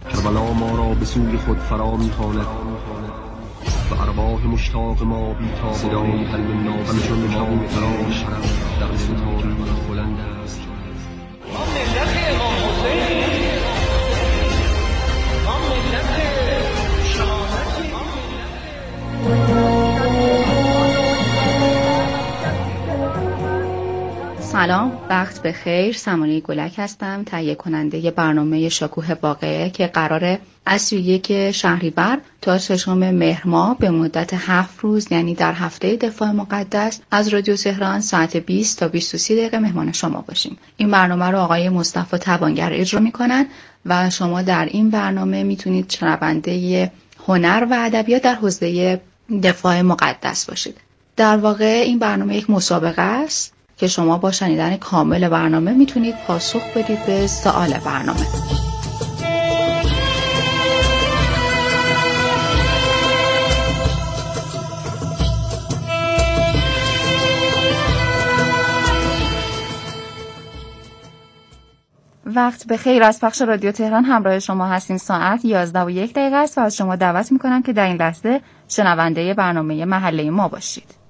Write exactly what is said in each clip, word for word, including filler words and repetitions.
کربلا ما را به سوی خود فرا می‌خواند و ارواح مشتاق ما بی‌تاب صدای قلب ناز چون ما فراش در ستاره بلند است. ما ملت امام حسین، ما ملت شهادت. سلام، وقت بخیر. سمانه گلک هستم، تهیه کننده برنامه شکوه واقعه که قراره از سی و یک شهریور تا ششم مهر ماه به مدت هفت روز، یعنی در هفته دفاع مقدس، از رادیو تهران ساعت بیست تا بیست و سی دقیقه مهمان شما باشیم. این برنامه رو آقای مصطفی توانگر اجرا میکنن و شما در این برنامه میتونید شنونده هنر و ادبیات در حوزه دفاع مقدس باشید. در واقع این برنامه یک مسابقه است که شما با شنیدن کامل برنامه میتونید پاسخ بدید به سوال برنامه. وقت بخیر، از پخش رادیو تهران همراه شما هستیم. ساعت یازده و یک دقیقه است و از شما دعوت میکنم که در این لحظه شنونده برنامه محله ما باشید.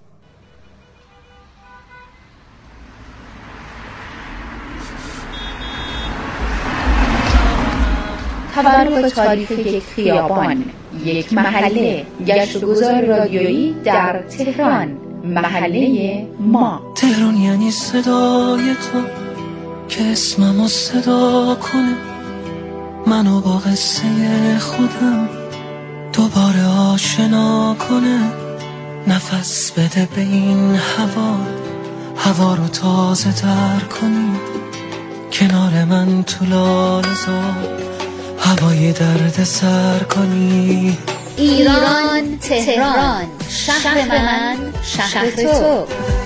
تورق تاریخ یک خیابان، یک محله، گشت و گذار رادیویی در تهران، محله ما. تهران یعنی صدای تو که اسممو صدا کنه، منو با قصه خودم دوباره آشنا کنه، نفس بده به این هوا، هوا رو تازه تر کنی، کنار من تو لاله‌زار هوای درد سر کنی. ایران تهران، شهر من، شهر تو.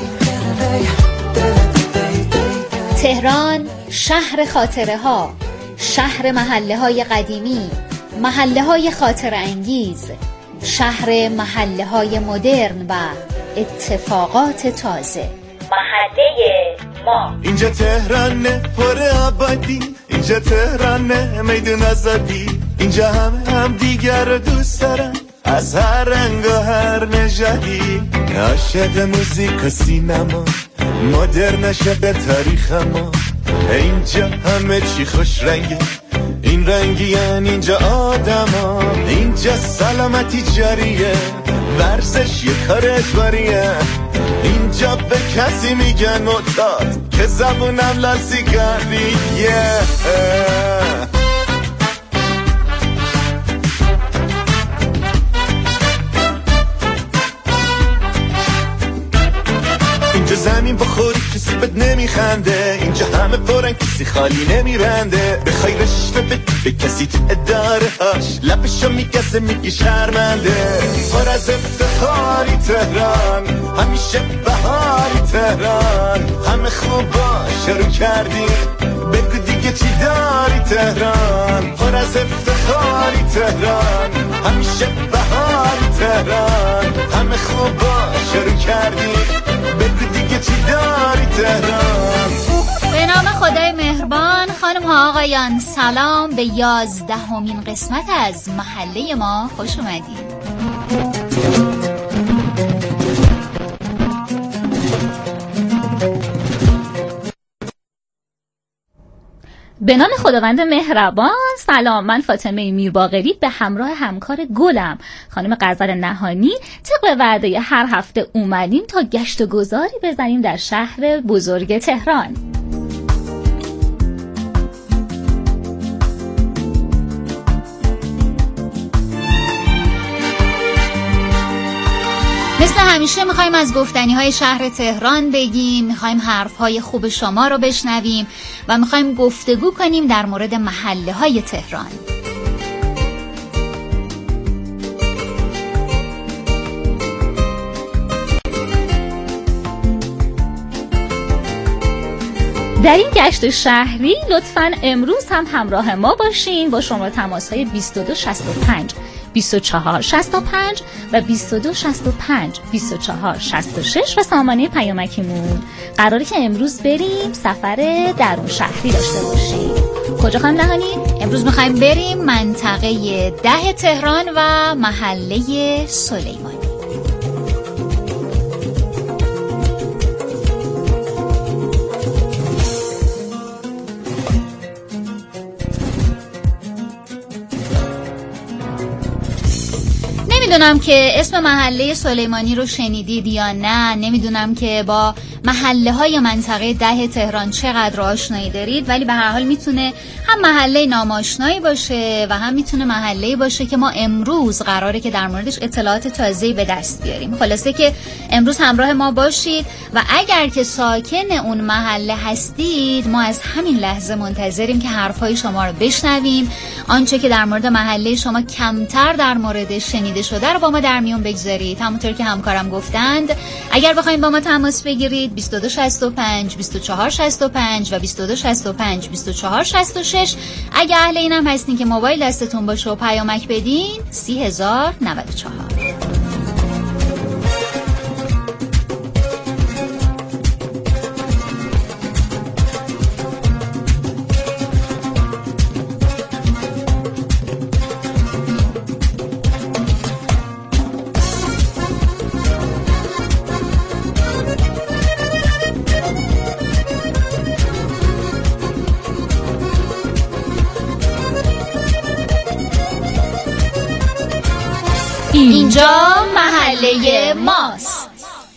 تهران شهر خاطره ها، شهر محله های قدیمی، محله های خاطره انگیز، شهر محله های مدرن و اتفاقات تازه، محله ما. اینجا تهرانه پر آبادی، اینجا تهرانه میدون آزادی، اینجا همه هم دیگر رو دوست دارن از هر رنگ و هر نژادی، عاشق موزیک و سینما، مدرن عاشق تاریخ ما، اینجا همه چی خوش رنگه، این رنگی یعنی اینجا آدما، اینجا سلامتی جاریه، ورزش یه کار اجباریه، اینجا به کسی میگن معتاد که زبونم لرزی کردیه. اینجا زمین بخوری کسی بد نمیخنده، اینجا همه پرن کسی خالی نمیبنده، بخوای رشوه بدی به کسی تو اداره هاش لبشو میگزه میگی شرمنده. پر از افتخاری تهران، همیشه بهاری تهران، همه خوبا شروع کردی بگو دیگه چی داری تهران. پر از افتخاری تهران، همیشه بهاری تهران، همه خوبا شروع کردی بگو دیگه چی داری تهران. به نام خدای مهربان. خانم ها آقایان، سلام به یازدهمین قسمت از محله ما خوش اومدید. به نام خداوند مهربان. سلام، من فاطمه میرباقری به همراه همکار گلم خانم غزل نهانی طبق وعده هر هفته اومدیم تا گشت و گذاری بزنیم در شهر بزرگ تهران. مثل همیشه میخوایم از گفتنی های شهر تهران بگیم، میخوایم حرف های خوب شما رو بشنویم و میخوایم گفتگو کنیم در مورد محله های تهران. در این گشت شهری لطفاً امروز هم همراه ما باشین با شماره تماس های بیست و دو شصت و پنج بیست و چهار شصت و پنج و بیست و دو شصت و پنج بیست و چهار شصت و شش و سامانه پیامکیمون. قراره که امروز بریم سفر درون شهری داشته باشیم. کجا خانم نهانی؟ امروز میخوایم بریم منطقه ده تهران و محله سلیمانی. نمیدونم که اسم محله سلیمانی رو شنیدید یا نه، نمیدونم که با محله های منطقه ده تهران چقدر آشنایی دارید، ولی به هر حال میتونه هم محله ناماشنایی باشه و هم میتونه محله باشه که ما امروز قراره که در موردش اطلاعات تازه‌ای به دست بیاریم. خلاصه که امروز همراه ما باشید و اگر که ساکن اون محله هستید ما از همین لحظه منتظریم که حرفای شما رو بشنویم، آنچه که در مورد محله شما کمتر در موردش شنیده شده رو با ما در میون بگذارید. همونطور که همکارم گفتند اگر بخواید با ما تماس بگیرید بیست و دو شصت و پنج بیست و چهار شصت و پنج و بیست و دو شصت و پنج بیست و چهار شصت و شش. اگه اهل اینم هستین که موبایل دستتون باشه و پیامک بدین سی هزار و نود و چهار. اینجا محله ماست.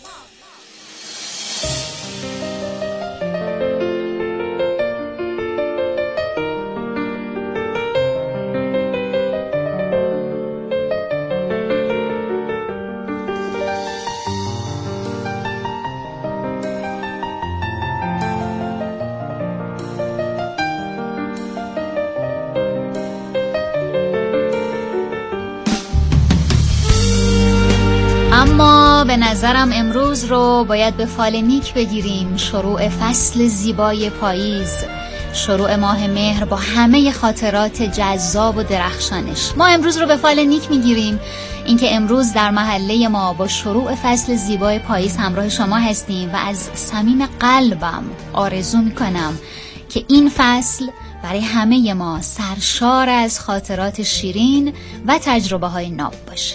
اما به نظرم امروز رو باید به فال نیک بگیریم. شروع فصل زیبای پاییز، شروع ماه مهر با همه خاطرات جذاب و درخشانش. ما امروز رو به فال نیک میگیریم، اینکه امروز در محله ما با شروع فصل زیبای پاییز همراه شما هستیم و از صمیم قلبم آرزو میکنم که این فصل برای همه ما سرشار از خاطرات شیرین و تجربه های ناب باشه.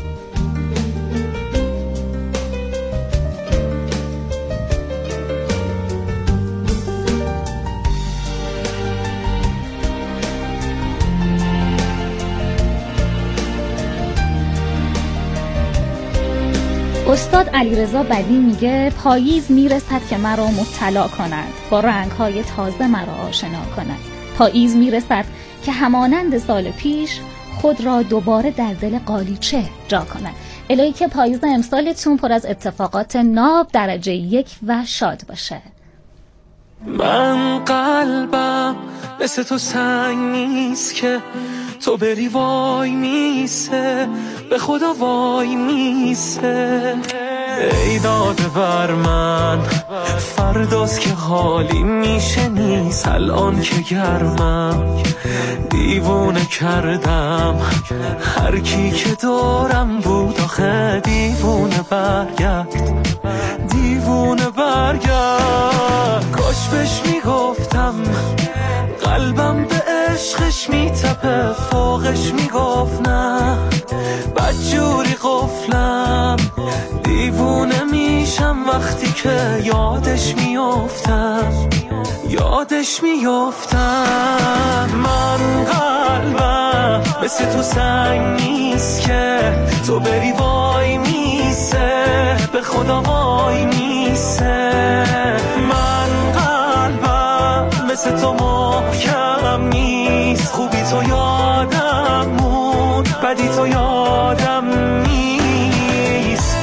استاد علیرضا بدی میگه پاییز میرسد که مرا مطلع کند، با رنگ‌های تازه مرا آشنا کند. پاییز میرسد که همانند سال پیش خود را دوباره در دل قالیچه جا کند. الهی که پاییز امسالتون پر از اتفاقات ناب درجه یک و شاد باشه. من قلبم مثل تو سنگ نیست که تو بری وای میسه، به خدا وای میسه. ای داده بر من فرداست که حالی میشه نیست، الان که گرمم دیوونه کردم هر کی که دارم بود. آخه دیوونه برگرد، دیوونه برگرد. کاش بهش میگفتم قلبم به عشقش میتپه، فوقش میگفت نه بدجوری قفلم. دیوونه میشم وقتی که یادش میافتم، یادش میافتم. من قلبم مثل تو سنگ نیست که تو بری وای میسه، به خدا وای میسه. من قلبم مثل تو محکم نیست، خوبی تو یادم مون، بدی تو یادم نیست.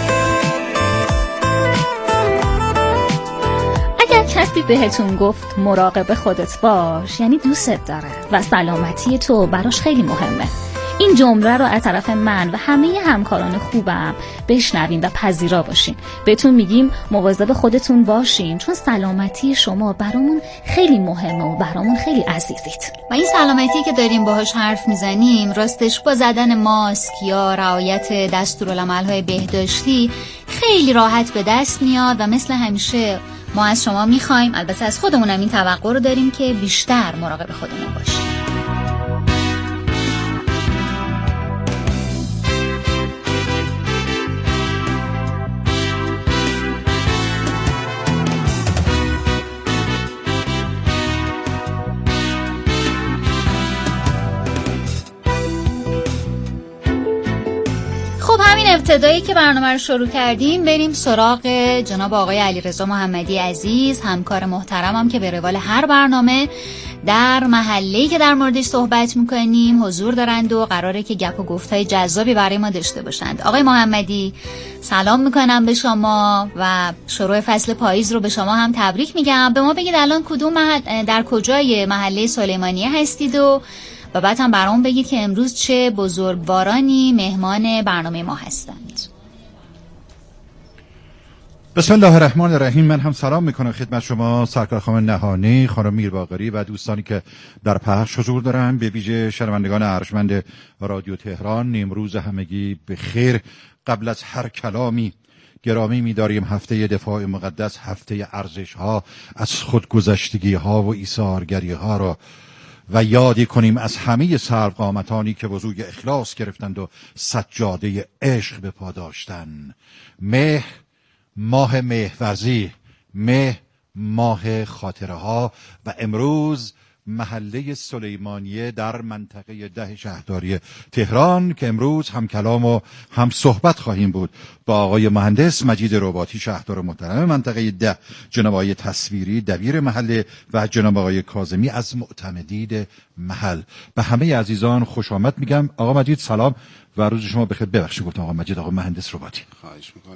اگر کسی بهتون گفت مراقب خودت باش یعنی دوستت داره و سلامتی تو براش خیلی مهمه. این جمله رو از طرف من و همه همکاران خوبم بشنوین و پذیرا باشین. بهتون میگیم مواظب خودتون باشین، چون سلامتی شما برامون خیلی مهمه و برامون خیلی عزیزید. و این سلامتی که داریم باهاش حرف میزنیم راستش با زدن ماسک یا رعایت دستورالعمل‌های بهداشتی خیلی راحت به دست میاد و مثل همیشه ما از شما میخوایم، البته از خودمونم این توقع رو داریم که بیشتر مراقب خودمون باشیم. ابتدایی که برنامه رو شروع کردیم بریم سراغ جناب آقای علیرضا محمدی عزیز، همکار محترمم که به روال هر برنامه در محله‌ای که در موردش صحبت میکنیم حضور دارند و قراره که گپ و گفت‌های جذابی برای ما داشته باشند. آقای محمدی سلام میکنم به شما و شروع فصل پاییز رو به شما هم تبریک میگم. به ما بگید الان کدوم محل در کجای محله سلیمانیه هستید و و بعد هم برام بگید که امروز چه بزرگوارانی مهمان برنامه ما هستند. بسم الله الرحمن الرحیم. من هم سلام میکنم خدمت شما سرکار خانم نهانی، خانم میرباقری و دوستانی که در پخش حضور دارن، به ویژه شنوندگان ارجمند رادیو تهران. امروز همگی به خیر. قبل از هر کلامی گرامی می‌داریم هفته دفاع مقدس، هفته ارزش ها، از خودگذشتگی ها و ایثارگری ها را و یادی کنیم از همه سرقامتانی که وضوی اخلاص گرفتند و سجاده عشق به پا داشتند. مه ماه مهورزی، مه ماه خاطره ها و امروز محله سلیمانیه در منطقه ده شهرداری تهران که امروز هم کلام و هم صحبت خواهیم بود با آقای مهندس مجید رباطی، شهردار محترم منطقه ده، جناب آقای تصویری دبیر محله و جناب آقای کاظمی از معتمدین محل. به همه عزیزان خوش آمد میگم. آقا مجید سلام و روز شما بخیر. ببخشید گفتم آقا مجید، آقا مهندس رباطی. خواهش میکنم.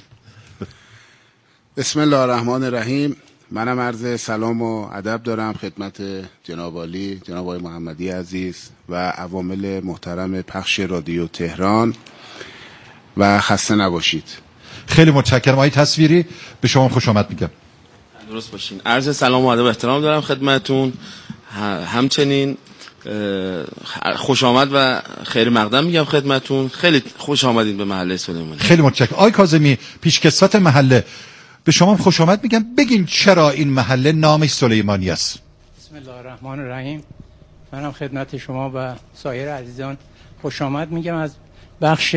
بسم الله الرحمن الرحیم. منم عرض سلام و ادب دارم خدمت جناب عالی، جناب آقای محمدی عزیز و عوامل محترم پخش رادیو تهران و خسته نباشید. خیلی متشکرم. آقای تصویری به شما خوش آمد میگم. درست باشین. عرض سلام و ادب و احترام دارم خدمتتون. همچنین خوش آمد و خیر مقدم میگم خدمتتون. خیلی خوش آمدید به محله سلیمانی. خیلی متشکرم. آقای کاظمی پیشکسوت محله، به شما خوش آمد میگم. بگین چرا این محله نامش سلیمانی است؟ بسم الله الرحمن الرحیم. منم خدمت شما و سایر عزیزان خوش آمد میگم از بخش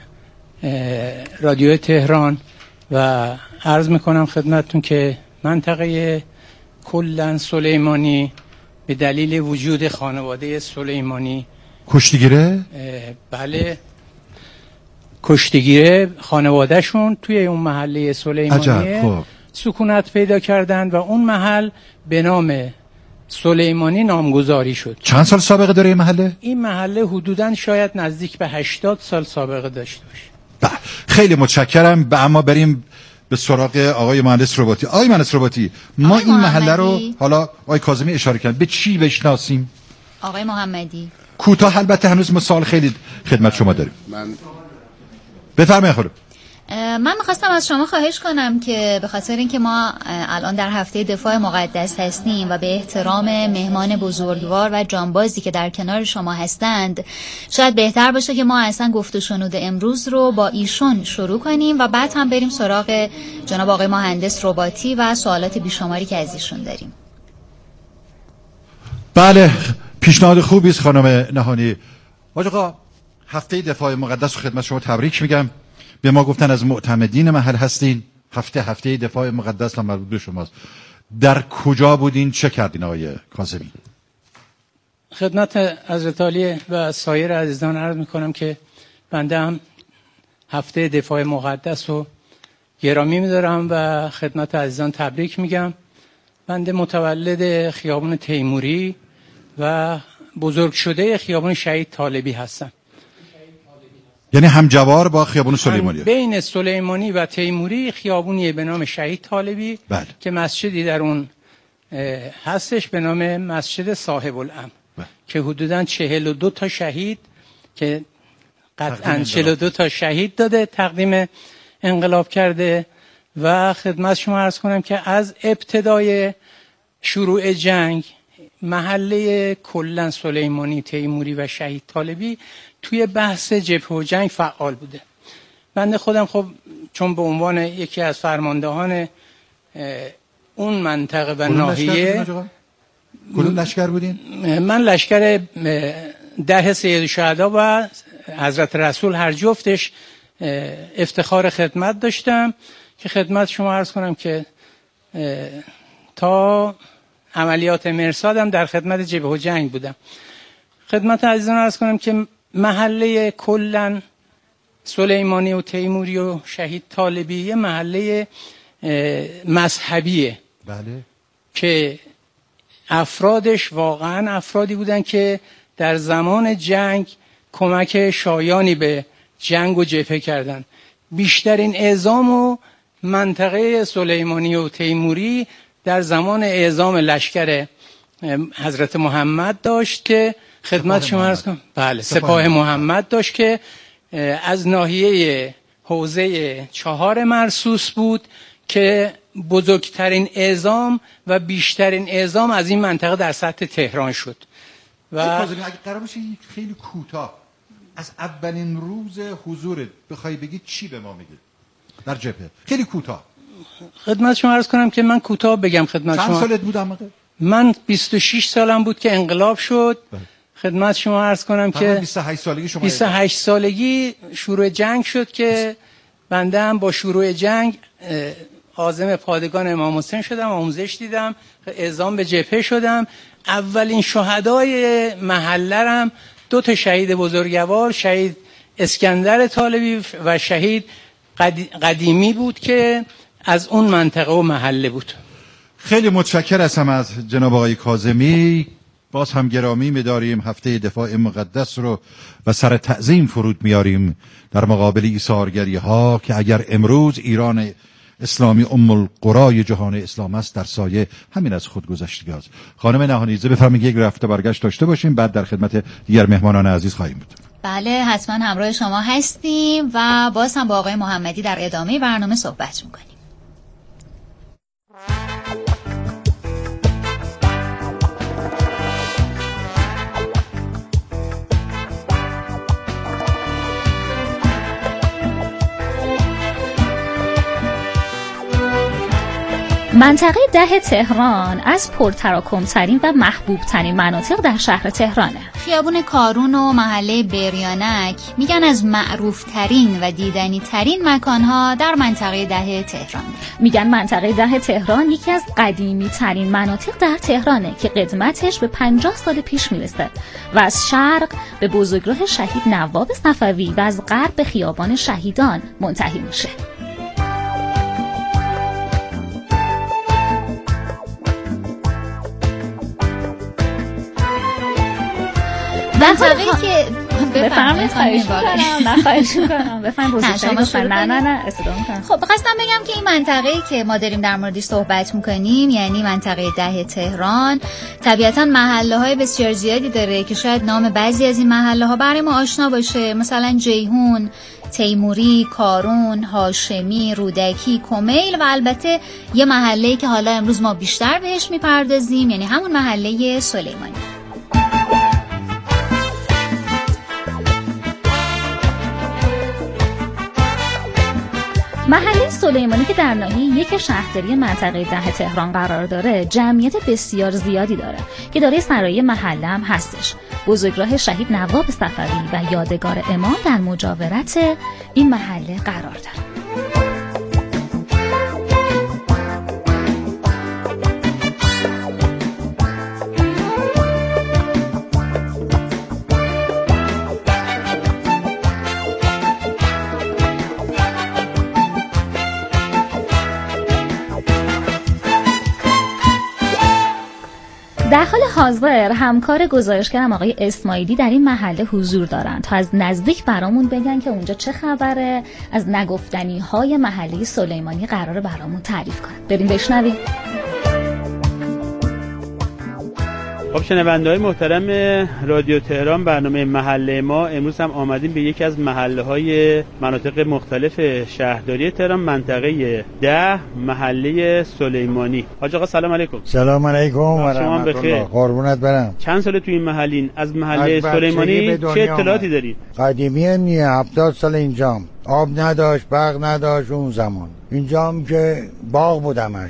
رادیو تهران و عرض میکنم خدمتتون که منطقه کلن سلیمانی به دلیل وجود خانواده سلیمانی کشتیگیره؟ بله، کشتیگیره خانوادهشون توی اون محله سلیمانیه سکونت پیدا کردن و اون محل به نام سلیمانی نامگذاری شد. چند سال سابقه داره این محله؟ این محله حدوداً شاید نزدیک به هشتاد سال سابقه داشته باشه. خیلی متشکرم. به اما بریم به سراغ آقای مهندس رباطی. آقای مهندس رباطی، ما این محله رو حالا آقای کاظمی اشاره کردن، به چی بشناسیم؟ آقای محمدی کوتاه، البته هنوز مثال خیلی خدمت شما داریم. من بفرمایید خانم. من میخواستم از شما خواهش کنم که به خاطر اینکه ما الان در هفته دفاع مقدس هستیم و به احترام مهمان بزرگوار و جانبازی که در کنار شما هستند، شاید بهتر باشه که ما اصلا گفت و شنود امروز رو با ایشون شروع کنیم و بعد هم بریم سراغ جناب آقای مهندس رباطی و سوالات بیشماری که از ایشون داریم. بله، پیشنهاد خوبی است خانم نهانی. آقا هفته دفاع مقدس رو خدمت شما تبریک میگم. به ما گفتن از معتمدین محل هستین. هفته هفته دفاع مقدس هم مربوط به شماست. در کجا بودین؟ چه کردین آقای کاظمی؟ خدمت حضرت عالی و سایر عزیزان عرض میکنم که بنده هم هفته دفاع مقدس رو گرامی میدارم و خدمت عزیزان تبریک میگم. بنده متولد خیابان تیموری و بزرگ شده خیابان شهید طالبی هستم. یعنی همجوار با خیابان سلیمانی؟ بین سلیمانی و تیموری خیابونیه به نام شهید طالبی. بله. که مسجدی در اون هستش به نام مسجد صاحب الامر که حدوداً چهل و دو تا شهید که قطعاً چهل و دو تا شهید داده، تقدیم انقلاب کرده. و خدمت شما عرض کنم که از ابتدای شروع جنگ محله کلن سلیمانی، تیموری و شهید طالبی توی بحث جبهه و جنگ فعال بوده. بنده خودم خب چون به عنوان یکی از فرماندهان اون منطقه و ناحیه. کدوم لشکر بودین؟ من لشکر ده سید الشهدا و حضرت رسول هر جفتش افتخار خدمت داشتم که خدمت شما عرض کنم که تا عملیات مرصادم در خدمت جبهه و جنگ بودم. خدمت عزیزان عرض کنم که محله کلن سلیمانی و تیموری و شهید طالبی یه محله مذهبیه. بله. که افرادش واقعا افرادی بودن که در زمان جنگ کمک شایانی به جنگ و جبهه کردن. بیشترین اعزام و منطقه سلیمانی و تیموری در زمان اعزام لشکر حضرت محمد داشت که خدمت شما عرض کنم. بله، سپاه محمد داشت که از ناحیه حوزه چهار مرصوص بود که بزرگترین اعزام و بیشترین اعزام از این منطقه در سطح تهران شد. و اگه قرار باشه خیلی کوتاه از اولین روز حضورت بخوای بگید چی به ما میگید در جبهه؟ خیلی کوتاه. خدمت شما عرض کنم که من کوتاه بگم خدمت چند شما. چند سالت بود آمده؟ من بیست و شش سالم بود که انقلاب شد. بله. خدمت شما عرض کنم که بیست و هشت سالگی شما بیست و هشت سالگی شروع جنگ شد که بنده هم با شروع جنگ عازم پادگان امام حسین شدم، آموزش دیدم، اعزام به جبهه شدم. اولین شهدای محله رم دو تا شهید بزرگوار، شهید اسکندر طالبی و شهید قدیمی بود که از اون منطقه و محله بود. خیلی متشکر هستم از جناب آقای کاظمی. باز هم گرامی می‌داریم هفته دفاع مقدس رو و سر تعظیم فرود میاریم در مقابل ایثارگری ها که اگر امروز ایران اسلامی ام القرای جهان اسلام است، در سایه همین از خودگذشتگی است. خانم نهانیزه بفرمایید یک رفته برگشت داشته باشیم، بعد در خدمت دیگر مهمانان عزیز خواهیم بود. بله، حتما همراه شما هستیم و باز هم با آقای محمدی در ادامه برنامه صحبت میکنیم. منطقه ده تهران از پرتراکم‌ترین و محبوب‌ترین مناطق در شهر تهرانه. خیابون کارون و محله بریانک میگن از معروف‌ترین و دیدنی‌ترین مکان‌ها در منطقه ده تهران. میگن منطقه ده تهران یکی از قدیمی‌ترین مناطق در تهرانه که قدمتش به پنجاه سال پیش میرسه و از شرق به بزرگراه شهید نواب صفوی و از غرب به خیابان شهیدان منتهی میشه. منطقه‌ای که بفرمایید، خواهش می‌کنم. نه خواهش می‌کنم. بفرمایید بزرگتری. نه نه نه استفاده می‌کنم. خب خواستم بگم که این منطقه‌ای که ما داریم در موردش صحبت می‌کنیم، یعنی منطقه ده تهران، طبیعتاً محله‌های بسیار زیادی داره که شاید نام بعضی از این محله‌ها برای ما آشنا باشه، مثلا جیهون، تیموری، کارون، هاشمی، رودکی، کمیل و البته یه محله‌ای که حالا امروز ما بیشتر بهش می‌پردازیم، یعنی همون محله سلیمانی. محله سلیمانی که در ناحیه یک شهرداری منطقه ده تهران قرار داره، جمعیت بسیار زیادی داره که دارای سرای محله هم هستش. بزرگراه شهید نواب صفوی و یادگار امام در مجاورت این محله قرار داره. در حال حاضر همکار گزارشگرم آقای اسماعیلی در این محله حضور دارن تا از نزدیک برامون بگن که اونجا چه خبره، از نگفتنی های محله سلیمانی قراره برامون تعریف کنن. بریم بشنویم. خب شنونده‌های محترم رادیو تهران، برنامه محله ما امروز هم آمدیم به یکی از محله‌های مناطق مختلف شهرداری تهران، منطقه ده، محله سلیمانی. حاج آقا سلام علیکم. سلام علیکم و رحمت الله. قربونت برم. چند سال تو این محلین؟ از محله از سلیمانی چه اطلاعاتی دارید؟ قدیمی هم نیه، هفتاد سال اینجام. آب نداشت، برق نداشت اون زمان. اینجام که باغ بودمش.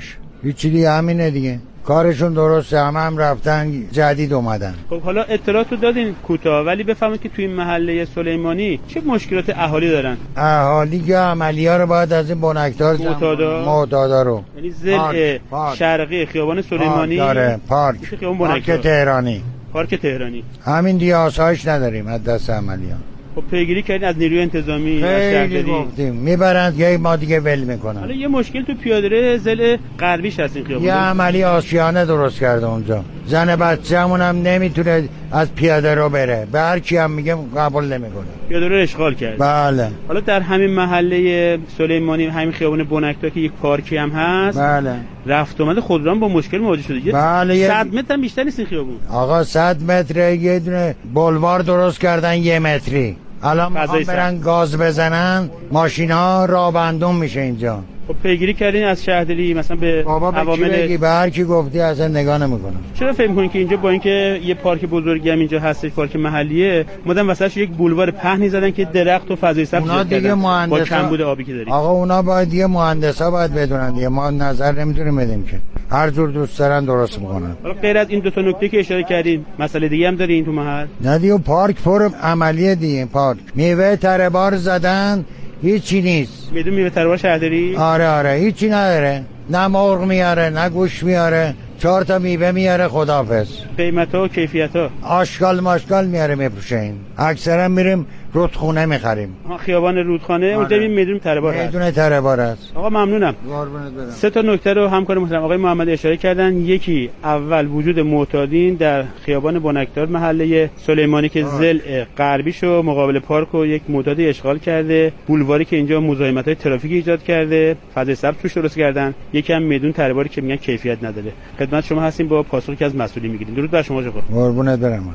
هیچی دیگه، همینه دیگه. کارشون درسته، همه هم رفتن جدید اومدن. خب حالا اطلاعات رو دادین کوتاه، ولی بفهمید که توی این محله سلیمانی چه مشکلات اهالی دارن؟ اهالی که عملی‌ها رو باید از این بنکدار معتادا معتادا رو، یعنی ضلع شرقی خیابان سلیمانی داره، پارک پارک تهرانی پارک تهرانی همین دیگه، آسایش نداریم از دست عملی‌ها. خب پیگیری کردین از نیروی انتظامی، از شهرداری؟ گفتیم میبرند یا ما دیگه ول میکنن. حالا یه مشکل تو پیاده‌روی ضلع غربیش هست این خیابون. یه عملی آشیانه درست کرده اونجا، زن بچه‌مون هم نمیتونه از پیاده رو بره، به هر کی هم میگه قبول نمیکنه. پیاده رو اشغال کرد. بله. حالا در همین محله سلیمانی، همین خیابون بنک‌دار که یک پارکی هم هست، بله، رفت آمد خودران با مشکل مواجه شده. بله. صد متر هم بیشتر نیست این خیابون. آقا صد متر یه دونه بلوار درست کردن یه متری. الان میخوان برن گاز بزنن، ماشینا راه بندون میشه اینجا. خب پیگیری کردین از شهرداری مثلا به عوامل بگی به هر کی گفتی اصلا نگاه نمیکنم. چرا فکر می‌کنین که اینجا با اینکه یه پارک بزرگی هم اینجا هست، پارک محلیه، مدام وسطش یک بولوار پهنی زدن که درخت و فضای سبز ایجاد کردن با کمبود آبی که داریم؟ آقا اونا باید یه مهندسا باید بدونن دیگه، ما نظر نمیتونیم بدیم که هر جور دوست دارن درست میکنن. حالا غیر از این دو تا نکته که اشاره کردین، مسئله دیگه هم دارین تو محل؟ نه دیگه، پارک پر عملیه دیگه. پارک میوه تره بار زدن، هیچی نیست. میدون میوه تره بار شهرداری؟ آره آره، هیچی نداره، نه مرغ میاره نه گوش میاره، چهار تا میوه میاره خداحافظ. قیمتا و کیفیتا آشکال ماشکال میاره میپوشه. این اکثرا میریم رودخونه میخریم. خیابان رودخانه اونجا این میدون تره بار هست. میدون تره بار هست. آقا ممنونم. سه تا نکته رو همکار محترم آقای محمدی اشاره کردن. یکی، اول وجود معتادین در خیابان بنکدار محله سلیمانی که ضلع غربیشو مقابل پارک و یک معتادی اشغال کرده، بولواری که اینجا مزاحمت‌های ترافیکی ایجاد کرده، فضای سبز توش درست کردن، یکی هم میدون تره باری که میگن کیفیت نداره. خدمت شما هستیم با پاسخی که از مسئولین میگیریم. درود بر شما آقا. قربونت برم.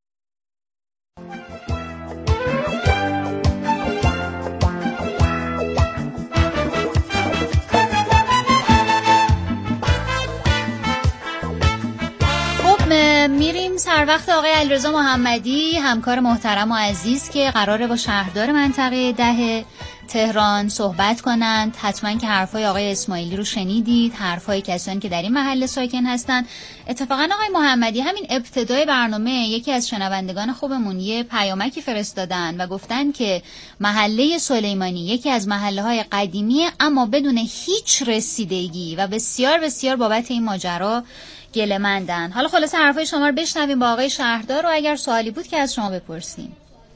میریم سر وقت آقای علیرضا محمدی، همکار محترم و عزیز که قراره با شهردار منطقه ده تهران صحبت کنند. حتما که حرفای آقای اسماعیلی رو شنیدید، حرفای کسانی که در این محله ساکن هستند. اتفاقا آقای محمدی همین ابتدای برنامه یکی از شنوندگان خوبمون یه پیامکی فرستادن و گفتن که محله سلیمانی یکی از محله‌های قدیمیه اما بدون هیچ رسیدگی و بسیار بسیار بابت این ماجرا گله‌مندن. حالا خلاصه حرفای شما رو بشنویم با آقای شهردار و اگر سوالی بود که از شما بپرسیم.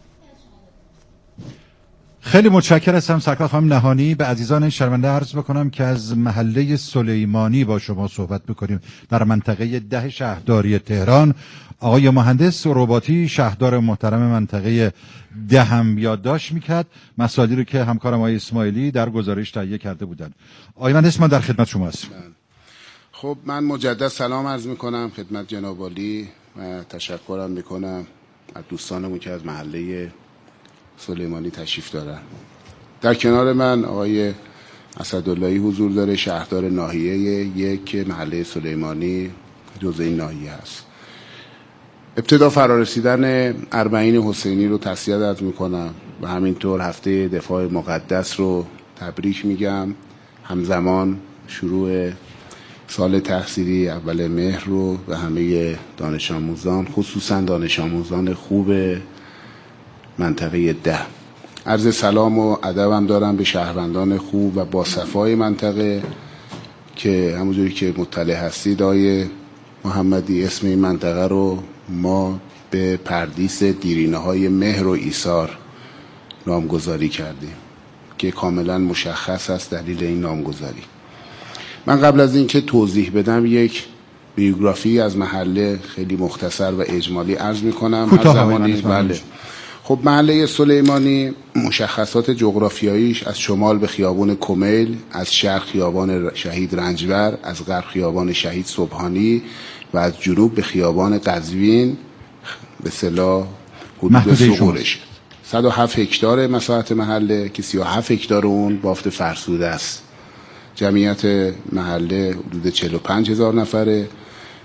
خیلی متشکر هستم سرکار خانم نهانی. به عزیزان شنونده عرض بکنم که از محله سلیمانی با شما صحبت بکنیم در منطقه ده شهرداری تهران. آقای مهندس رباطی شهردار محترم منطقه ده هم یادداشت میکرد مسائلی رو که همکارم آقای اسماعیلی در گزارش تهیه کرده بودن. آقای مهندس من در خدمت شما هستم. خب من مجدد سلام عرض میکنم خدمت جناب عالی و تشکرم میکنم از دوستانمون که از محله سلیمانی تشریف دارن. در کنار من آقای اسداللهی حضور داره، شهردار ناحیه یک محله سلیمانی جزء این ناحیه هست. ابتدا فرارسیدن اربعین حسینی رو تسلیت عرض میکنم و همینطور هفته دفاع مقدس رو تبریک میگم. همزمان شروع سال تحصیلی اول مهر رو و همه دانش آموزان، خصوصا دانش آموزان خوب منطقه ده. عرض سلام و ادبم دارم به شهروندان خوب و با صفای منطقه که همونجوری که مطلع هستید آقای محمدی اسم این منطقه رو ما به پردیس دیرینه های مهر و ایثار نامگذاری کردیم که کاملا مشخص است دلیل این نامگذاری. من قبل از اینکه توضیح بدم یک بیوگرافی از محله خیلی مختصر و اجمالی عرض میکنم. هر زمانی بله. خب محله سلیمانی مشخصات جغرافیاییش از شمال به خیابان کمیل، از شرق خیابان شهید رنجبر، از غرب خیابان شهید صبحانی و از جنوب به خیابان قزوین به اصطلاح حدود سغورش. صد و هفت هکتار مساحت محله که سی و هفت هکتار اون بافت فرسوده است. جمعیت محله حدود چهل و پنج هزار نفره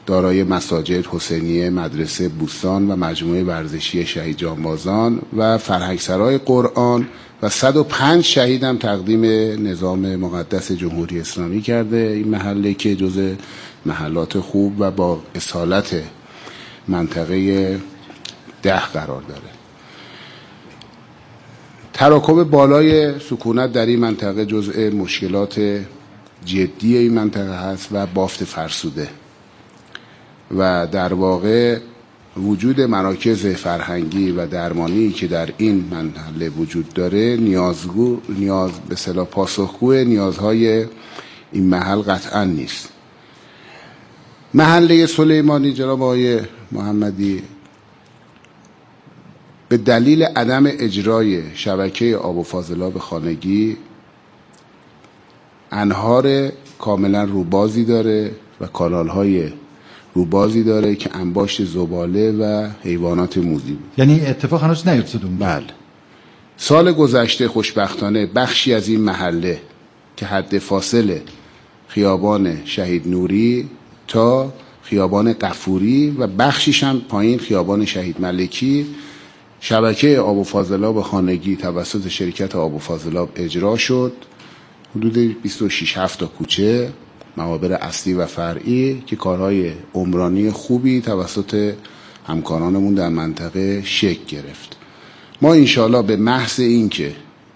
دارای مساجد، حسینیه، مدرسه بوستان و مجموعه ورزشی شهید جانبازان و فرهنگسرای قرآن و صد و پنج شهید هم تقدیم نظام مقدس جمهوری اسلامی کرده. این محله که جز محلات خوب و با اصالت منطقه ده قرار داره. تراکم بالای سکونت در این منطقه جزء مشکلات جدی این منطقه هست و بافت فرسوده و در واقع وجود مراکز فرهنگی و درمانی که در این محله وجود داره نیازگو نیاز به اصطلاح پاسخگو نیازهای این محل قطعا نیست. محله سلیمانی جناب آقای محمدی به دلیل عدم اجرای شبکه آب و فاضلاب خانگی انهار کاملا روبازی داره و کانال‌های روبازی داره که انباشت زباله و حیوانات موذی. یعنی اتفاق هنوز نیفتاد اون؟ بله. سال گذشته خوشبختانه بخشی از این محله که حد فاصله خیابان شهید نوری تا خیابان قفوری و بخشیش هم پایین خیابان شهید ملکی شبکه آب و فاضلاب خانگی توسط شرکت آب و فاضلاب اجرا شد. حدود بیست و شش هفت تا کوچه، معابر اصلی و فرعی که کارهای عمرانی خوبی توسط همکارانمون در منطقه شکل گرفت. ما انشاءالله به محض این که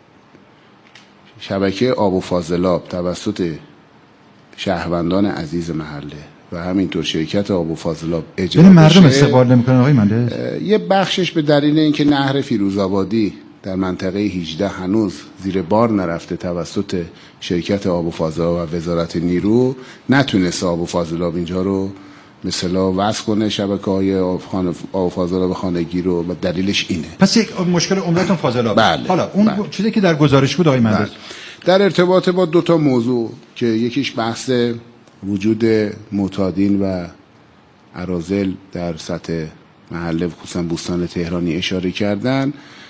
شبکه آب و فاضلاب توسط شهروندان عزیز محله و همینطور شرکت آب و فاضلاب اجرا بشه، مردم استقبال نمی‌کنن آقای مهندس؟ یه بخشش به دلیل اینکه نهر فیروزآبادی در منطقه هجده هنوز زیر بار نرفته توسط شرکت آب و فاضلاب و وزارت نیرو نتونست آب و فاضلاب اینجا رو مثلا وصل کنه شبکه‌های آب و فاضلاب خانگی رو و دلیلش اینه. پس یک مشکل عمدتون فاضلاب. بله. حالا اون بله. چیزی که در گزارش بود آقای مهندس بله. در ارتباط با دو تا موضوع که یکیش بحث وجود معتادین و اراذل در سطح محله خصوصا بوستان تهرانی اشاره کردن،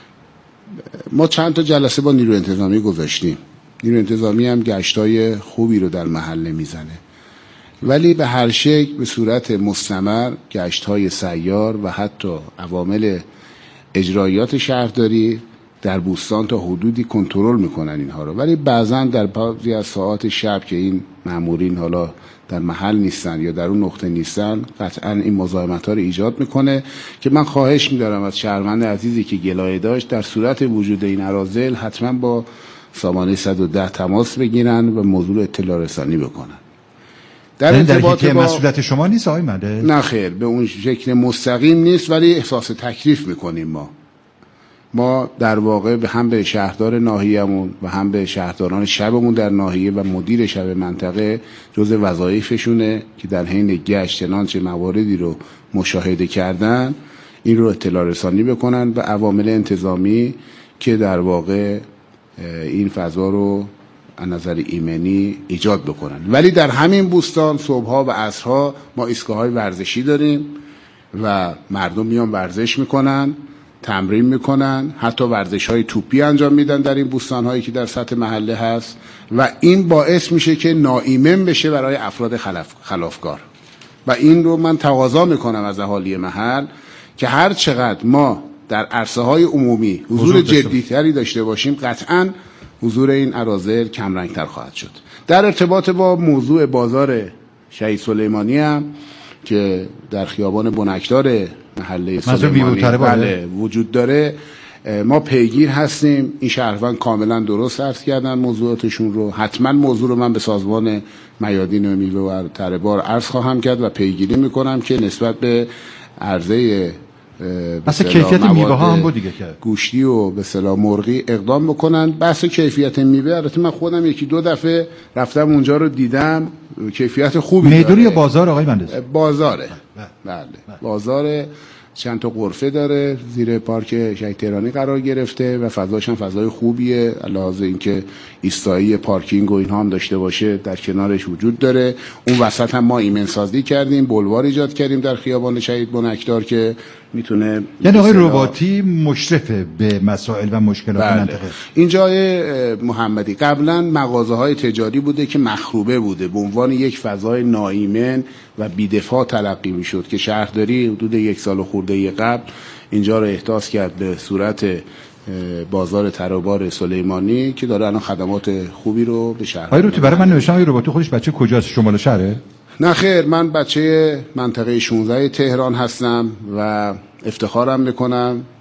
ما چند تا جلسه با نیرو انتظامی گذاشتیم. نیرو انتظامی هم گشتای خوبی رو در محله میزنه، ولی به هر شکل به صورت مستمر گشت‌های سیار و حتی عوامل اجرایات شهرداری در بوستان تا حدودی کنترل میکنن اینها رو، ولی بعضا در بعضی از ساعات شب که این مامورین حالا در محل نیستن یا در اون نقطه نیستن قطعا این مزاحمت‌ها رو ایجاد میکنه که من خواهش می‌دارم از شهروند عزیزی که گلایه داشت در صورت وجود این اراذل حتما با سامانه صد و ده تماس بگیرن و موضوع اطلاع رسانی بکنن. در ارتباط با مسئولیت شما نیست آقای مهندس؟ نه خیر، به اون شکل مستقیم نیست، ولی احساس تکلیف میکنیم. ما ما در واقع به هم به شهردار ناحیه‌مون و هم به شهرداران شبمون در ناحیه و مدیر شب منطقه جز وظایفشونه که در حین گشت چنانچه مواردی رو مشاهده کردن این رو اطلاع رسانی بکنن و عوامل انتظامی که در واقع این فضا رو از نظر ایمنی ایجاد بکنن. ولی در همین بوستان صبحها و عصرها ما ایستگاه‌های ورزشی داریم و مردم میان ورزش میکنن، تمرین میکنن، حتی ورزش‌های توپی انجام میدن در این بوستان‌هایی که در سطح محله هست و این باعث میشه که ناایمن بشه برای افراد خلاف خلافکار و این رو من تقاضا میکنم از اهالی محل که هر چقدر ما در عرصه‌های عمومی حضور جدی‌تری داشته باشیم قطعاً حضور این اراذل کم رنگ‌تر خواهد شد. در ارتباط با موضوع بازار شهید سلیمانی هم که در خیابان بنکدار محله سلیمانی بله وجود داره، ما پیگیر هستیم. این شهروند کاملا درست عرض کردن موضوعاتشون رو. حتما موضوع رو من به سازمان میادین و میوه و تره بار عرض خواهم کرد و پیگیری میکنم که نسبت به عرضه بحث کیفیت میوه ها هم بود دیگه که گوشتی و به اصطلاح مرغی اقدام بکنن. بحث کیفیت میوه البته من خودم یکی دو دفعه رفتم اونجا رو دیدم، کیفیت خوبی داره. میدون یا بازار آقای مهندس؟ بازاره. بله بازاره، چند تا غرفه داره، زیر پارک شهید تهرانی قرار گرفته و فضاش هم فضای خوبیه، علاوه اینکه ایستایی پارکینگ و اینها هم داشته باشه در کنارش وجود داره. اون وسط هم ما ایمن سازی کردیم، بلوار ایجاد کردیم در خیابان شهید بنکدار که میتونه یعنی آقای رباطی مشرف به مسائل و مشکلات بله. منطقه. این جای محمدی قبلا مغازه های تجاری بوده که مخروبه بوده، به عنوان یک فضای ناایمن و بی‌دفاع تلقی میشد که شهرداری حدود یک سال خورده قبل اینجا رو احداث کرد به صورت بازار ترابار سلیمانی که داره الان خدمات خوبی رو به شهر. آقای روتی برای من نوشتن آقای رباطی خودش بچه کجاست؟ شمال شهره؟ نه خیر، من بچه منطقه شانزده تهران هستم و افتخارم میکنم